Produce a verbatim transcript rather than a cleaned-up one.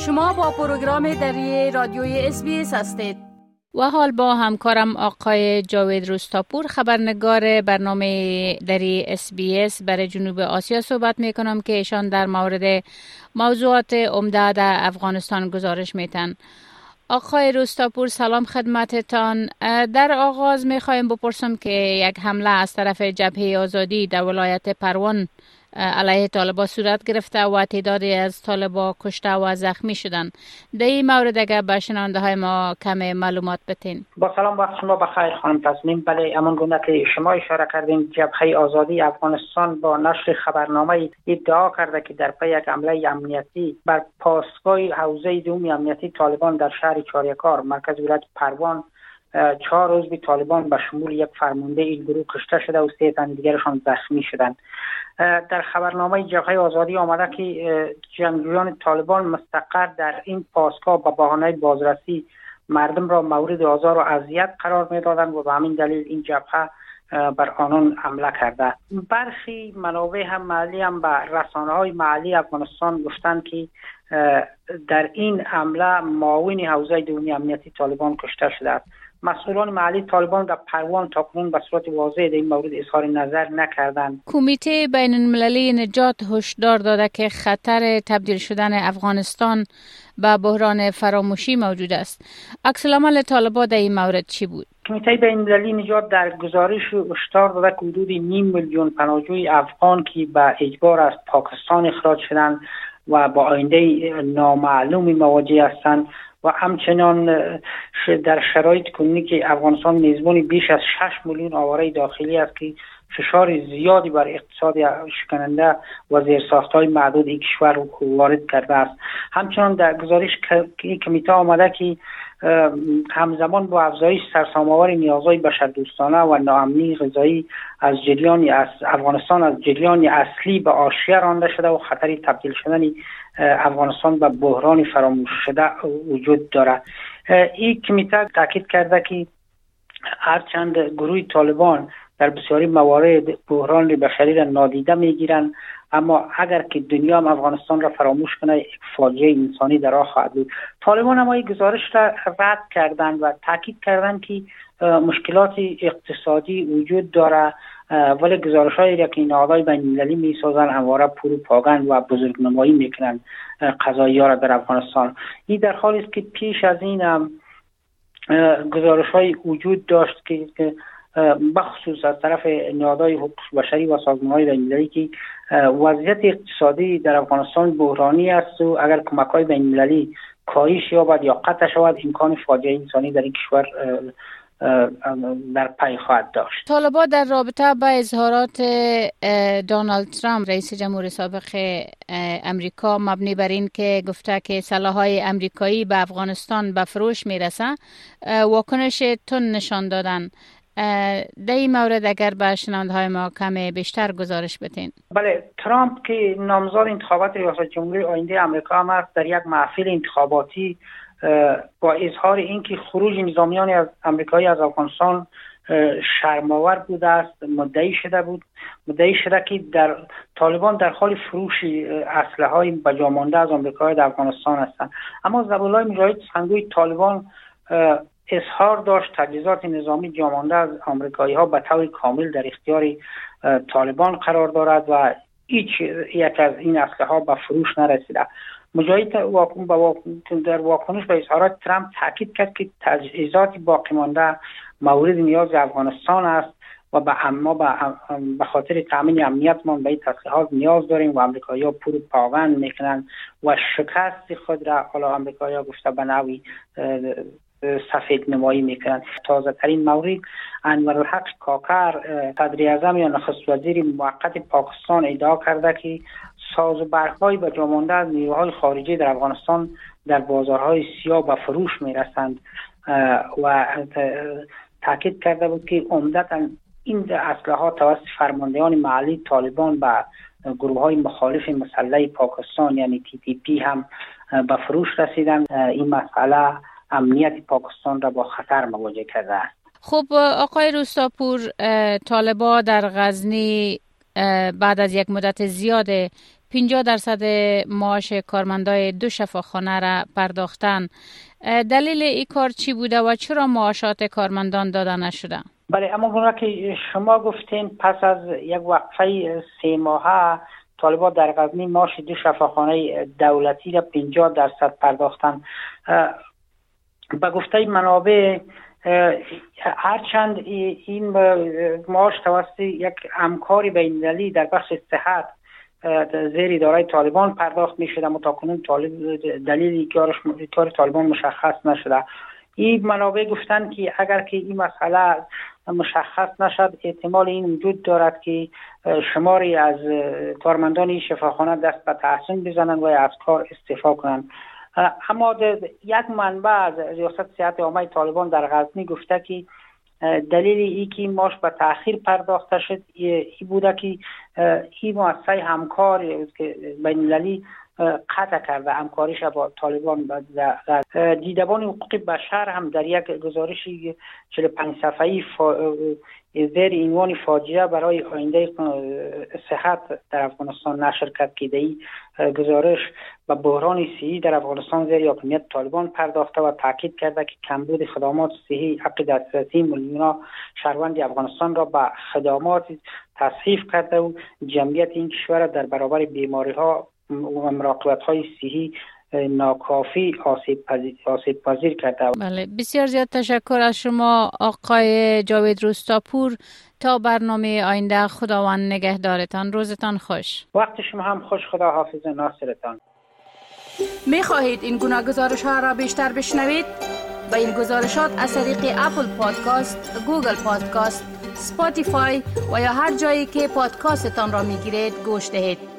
شما با پروگرام دری رادیوی اس بی اس هستید. و حال با همکارم آقای جاوید روستاپور خبرنگار برنامه دری اس بی اس برای جنوب آسیا صحبت میکنم که ایشان در مورد موضوعات عمده در افغانستان گزارش میتن. آقای روستاپور سلام خدمتتان. در آغاز میخوایم بپرسم که یک حمله از طرف جبهه آزادی در ولایت پروان علیه طالبان صورت گرفته و تعدادی از طالبان کشته و زخمی شدند. در این مورد اگر به شنونده های ما کم معلومات بتین. با سلام وقت شما بخیر خانم تسنیم. بله، همان گونه که شما اشاره کردین، جبهه آزادی افغانستان با نشر خبرنامه ادعا کرده که در پی یک حمله امنیتی بر پاسگاه حوزه دوم امنیتی طالبان در شهر چاریکار مرکز ولایت پروان چهار عضو طالبان به شمول یک فرمانده این گروه کشته شده و سه تن دیگرشان زخمی شدند. در خبرنامه جبهه آزادی آمده که جنگجویان طالبان مستقر در این پاسگاه به بهانه بازرسی مردم را مورد آزار و اذیت قرار می‌دادند و به همین دلیل این جبهه بر آنان حمله کرده. برخی منابع هم محلی هم به رسانه‌های محلی افغانستان گفتند که در این حمله معاون حوزه دوم امنیتی طالبان کشته شده است. مسئولان محلی طالبان در پروان تاکنون به صورت واضح در این مورد اظهار نظر نکردند. کمیته بین المللی نجات هشدار داده که خطر تبدیل شدن افغانستان به بحران فراموشی موجود است. عکس العمل طالبان در این مورد چی بود؟ کمیته بین المللی نجات در گزارش هشدار داده که حدود نیم میلیون پناهجوی افغان که به اجبار از پاکستان اخراج شدند و با آینده نامعلومی مواجه هستند و همچنان در شرایط کنونی که افغانستان میزبان بیش از شش میلیون آواره داخلی است که فشار زیادی بر اقتصاد شکننده و زیرساخت‌های معدود این کشور وارد کرده است. همچنان در گزارش کمیته آمده که همزمان با افزایش سرسام‌آور نیازهای بشردوستانه و ناامنی غذایی از جریان از افغانستان از جریان اصلی به حاشیه رانده شده و خطر تبدیل شدن افغانستان به بحران فراموش شده وجود دارد. این کمیته تاکید کرده که هرچند گروه طالبان در بسیاری موارد بحران بشری را نادیده میگیرند، اما اگر که دنیا هم افغانستان را فراموش کنه یک فاجعه انسانی در راه خواهد بود. طالبان هم این گزارش را رد کردند و تاکید کردند که مشکلات اقتصادی وجود داره، ولی گزارش‌هایی را که نهادهای بین‌المللی می‌سازند همواره پروپاگاند و بزرگنمایی می‌کنند قضایی‌ها را در افغانستان. این در حالی است که پیش از این هم گزارش‌های وجود داشت که بخصوص از طرف نهادهای حقوق بشری و سازمان‌های بین‌المللی که وضعیت اقتصادی در افغانستان بحرانی است و اگر کمک‌های بین‌المللی کاهش یابد یا قطع شود امکان فاجعه انسانی در این کشور در پی خواهد داشت. طالبان در رابطه با اظهارات دونالد ترامپ رئیس جمهور سابق امریکا مبنی بر این که گفته که سلاح‌های امریکایی به افغانستان به فروش میرسه واکنش تند نشان دادن. در این مورد اگر به شنونده‌های ما کمی بیشتر گزارش بدین. بله، ترامپ که نامزد انتخابات ریاست جمهوری آینده امریکا هم است، در یک محفل انتخاباتی با اظهار اینکه خروج نظامیان از امریکایی از افغانستان شرم‌آور بوده است مدعی شده بود مدعی شده که در طالبان در حال فروش اسلحه‌های بجامانده از امریکایی در افغانستان هستند. اما زبان‌های مجاهد سخنگوی طالبان اظهار داشت تجهیزات نظامی جامانده از آمریکایی‌ها به طور کامل در اختیار طالبان قرار دارد و هیچ یک از این اسلحه‌ها به فروش نرسیده. مجاهد در واکنش به اظهارات ترامپ تاکید کرد که تجهیزات باقی مانده مورد نیاز افغانستان است و به اما به خاطر تامین امنیتمان به این تسلیحات نیاز داریم و آمریکایی‌ها پروپاگاند میکنند و شکست خود را حالا آمریکایی‌ها گفته به نوعی سفید نمایی میکنند. تازه ترین مورد انورالحق کاکر صدر اعظم یا نخست وزیر موقت پاکستان ادعا کرده که ساز و برگ‌های به جا مانده از نیروهای خارجی در افغانستان در بازارهای سیاه به فروش میرسند و تاکید کرده بود که عمدتاً این اسلحه توسط فرماندهان محلی طالبان به گروه‌های مخالف مسلح پاکستان یعنی تی تی پی هم به فروش رسیدند. این مسئله امنیت پاکستان را با خطر مواجه کرده است. خب آقای روستاپور، طالبان در غزنی بعد از یک مدت زیاد پنجاه درصد معاش کارمندای دو شفاخانه را پرداختن. دلیل این کار چی بوده و چرا معاشات کارمندان داده نشده؟ بله، اما گونه که شما گفتین پس از یک وقفه سه ماهه طالبان در غزنی معاش دو شفاخانه دولتی را پنجاه درصد پرداختن. به گفته منابع هرچند این معاش توسط یک همکاری بین‌المللی در بخش صحت زیر اداره طالبان پرداخت می شده، اما تاکنون طالب دلیلی کار طالبان مشخص نشده. این منابع گفتند که اگر که این مسئله مشخص نشد احتمال این وجود دارد که شماری از کارمندان شفاخانه دست به تحسین بزنند و از کار استعفا کنند. اما یک منبع از ریاست صحت عامه طالبان در غزنی گفته که دلیل ای که معاش به تأخیر پرداخته شد ای بوده که این مؤسسه همکار بین المللی قطع کرده همکاریش با طالبان. دیدبان حقوق بشر هم در یک گزارش چهل و پنج صفحه‌ای زیر عنوان فاجعه برای آینده صحت در افغانستان نشر کرد که این گزارش به بحران صحی در افغانستان زیر حاکمیت طالبان پرداخته و تاکید کرده که کمبود خدمات صحی حق دسترسی میلیون‌ها شهروند افغانستان را به خدمات تصحیح کرده و جمعیت این کشور در برابر بیماری‌ها و مراقبت‌های صحی ناکافی آسیب پذیر کرده. بله، بسیار زیاد تشکر از شما آقای جاوید روستاپور. تا برنامه آینده خداوند نگهدارتان. روزتان خوش. وقت شما هم خوش. خدا حافظ ناصرتان. می خواهید این گناه گزارش ها را بیشتر بشنوید؟ با این گزارشات از طریق اپل پادکاست، گوگل پادکاست، سپاتیفای و یا هر جایی که پادکاستتان را می گیرید گوش دهید.